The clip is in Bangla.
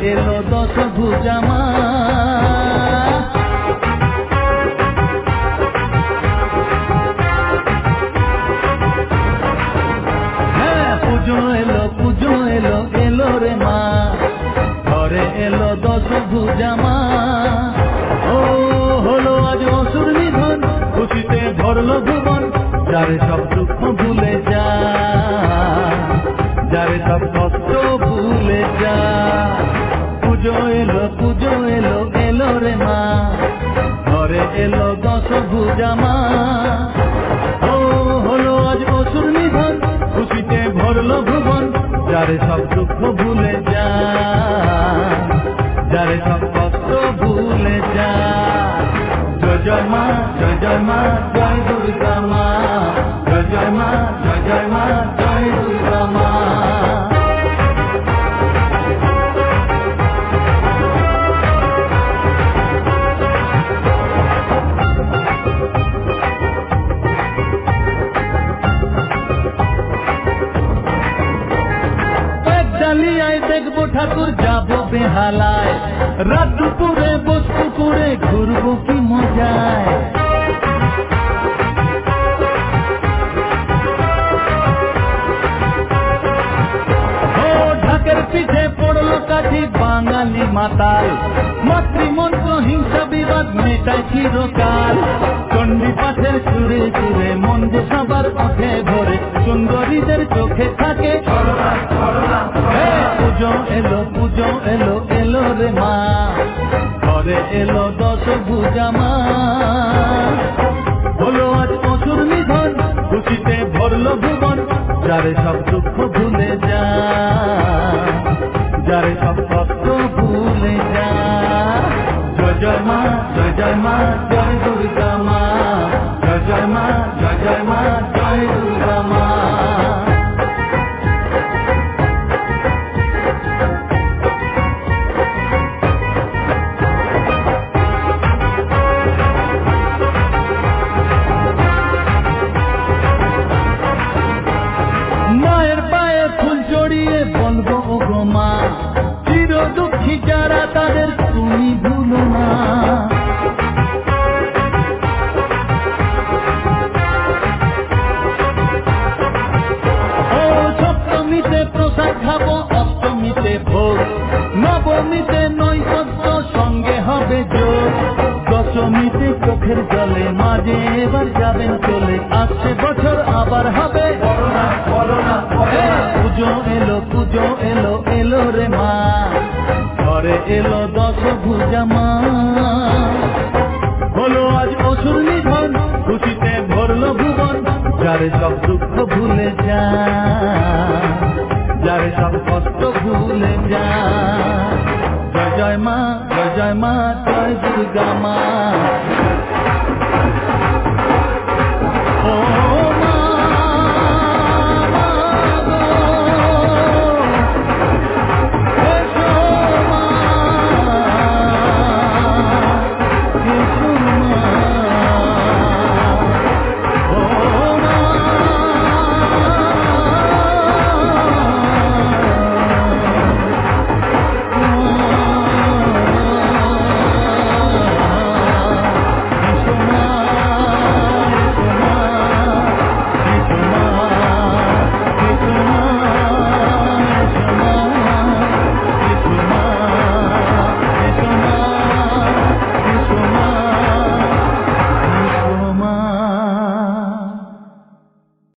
এলো দশভুজা মা। হ্যাঁ, পুজো এলো এলো রে মা, ঘরে এলো দশভুজা মা। ও হলো আজ অসুর নিধন, খুশিতে ভরলো ভুবন, যারে সব দুঃখ ভুলে যা, যারে সব কষ্ট ভুলে যা। পুজো এলো এলো রে মা, ঘরে এলো দশভুজা মা। ও হলো আজ অসুর নিধন, খুশিতে ভরলো ভুবন, যারে সব দুঃখ ভুলে যা, যারে সব কষ্ট ভুলে যা। জয় জয় মা, জয় জয় মা, জয় দুর্গা মা। জয় জয় মা, জয় জয় মা, জয় দুর্গা মা। ডালিয়ায় দেখবো ঠাকুর, যাবো বেহালায়, রাত দুপুরে বসবো করে ঘুরবো কি মজায়। ও ঢাকের পিঠে পড়লো কাঠি বাঙালি মাতাল, মাতৃমন্ত্র হিংসা বিবাদ মেটায় চিরকাল। চণ্ডী পাঠের সুরে সুরে মন যে সবার পথে ভরে, সুন্দরীদের চোখে থাকে পুজো এলো রে মা, ঘরে এলো দশভুজা মা। হলো আজ অসুর নিধন, খুশিতে ভরলো ভুবন, যারে সব দুঃখ ভুলে যা, যারে সব কষ্ট ভুলে যা। জয় জয় মা, জয় জয় মা, জয় দুর্গা মা। জয় জয় মা, জয় জয় মা, জয় দুর্গা মা। মায়ের পায়ে ফুল জড়িয়ে বলবো ও গো মা, চির দুঃখী যারা তাদের তুমি ভুলো না। ও সপ্তমীতে প্রসাদ খাবো, অষ্টমীতে ভোগ, নবমীতে নৈবেদ্য সঙ্গে হবে যোগ, দশমীতে চোখের জলে মাঝে এবার যাবেন চলে, আসছে বছর আবার হবে। পুজো এলো রে মা, ঘরে এলো দশভুজা মা। হলো আজ অসুর নিধন, খুশিতে ভরলো ভুবন, যারে সব দুঃখ ভুলে যা, যারে সব কষ্ট ভুলে যা। জয় জয় মা, জয় জয় মা, জয় দুর্গা মা।